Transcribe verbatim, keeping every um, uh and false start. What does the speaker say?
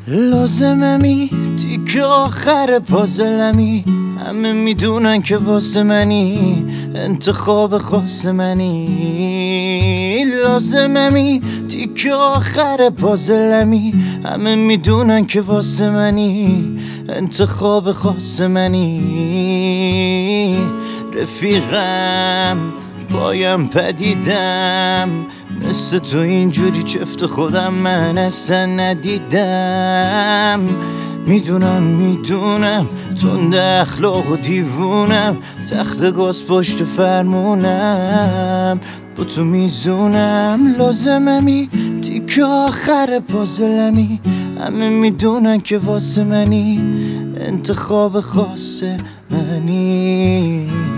لازممی تیکه آخر پازلمی، همه میدونن که واسه منی انتخاب خاص منی. لازممی تیکه آخر پازلمی، همه میدونن که واسه منی انتخاب خاص منی. رفیقم بایم پدیدم، مثل تو اینجوری چفت خودم من اصلا ندیدم. میدونم میدونم تند اخلاق و دیوونم، تخت گاز پشت فرمونم با تو میزونم. لازممی تیکه آخر پازلمی، همه میدونن که واسه منی انتخاب خاص منی.